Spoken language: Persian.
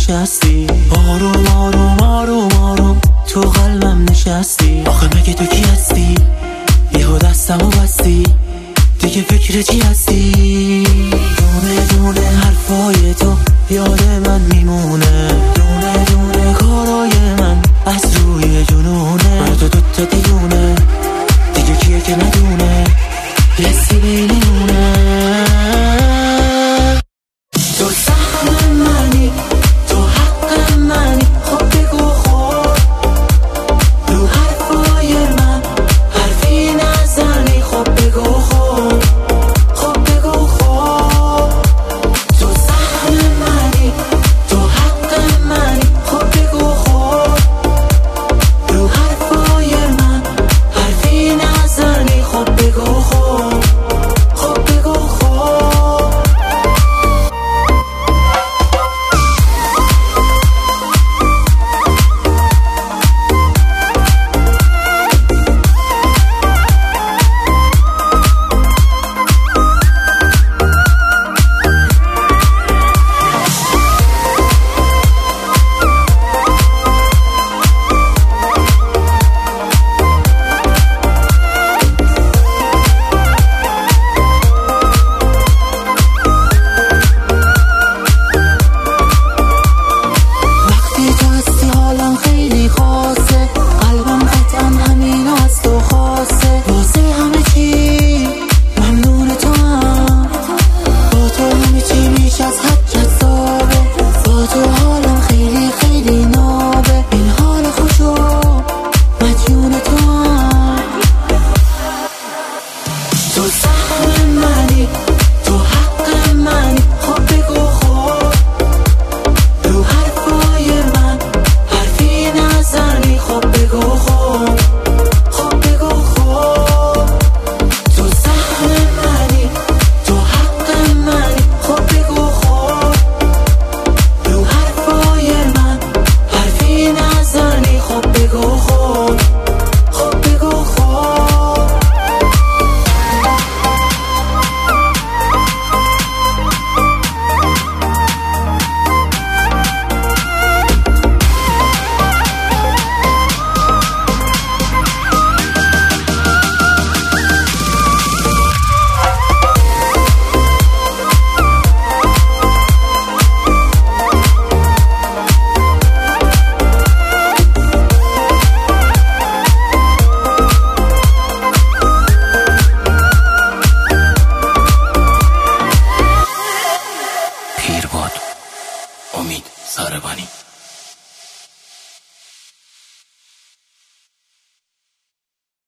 نشستی، آروم آروم آروم آروم تو قلبم نشستی. آخه مگه تو کی هستی؟ یهو دستمو بستی، دیگه فکر چی هستی؟ دونه دونه حرفای تو یاد من میمونه، دونه دونه کارای من از روی جنونه. من تو دوتا دیونه، دیگه کیه که ندونه لسی بینونه. تو سهم منی، تو حق منی، خب بگو خب رو حرفای من حرفی نزنی. خب بگو خب، خب بگو خب تو سهم منی، تو حق منی، خب بگو خب رو حرفای من حرفی نزنی. خب بگو خب، خب بگو خب. خیلی خاصه قلبم قطعا همینو از تو خواسته، واسه همه چی ممنون تو هم. با تو همه چی میشه از حد جذابه، با تو حالم خیلی خیلی نابه. این حال خوشو مجنون تو هم. تو سهم منی، تو حق منی، خب بگو خب رو حرفای من حرفی نزنی. خب بگو خب، خب بگو خب تو سهم منی، تو حق منی، خب بگو خب رو حرفای من حرفی نزنی. خب بگو خب، خب بگو خب. امید ساربانی.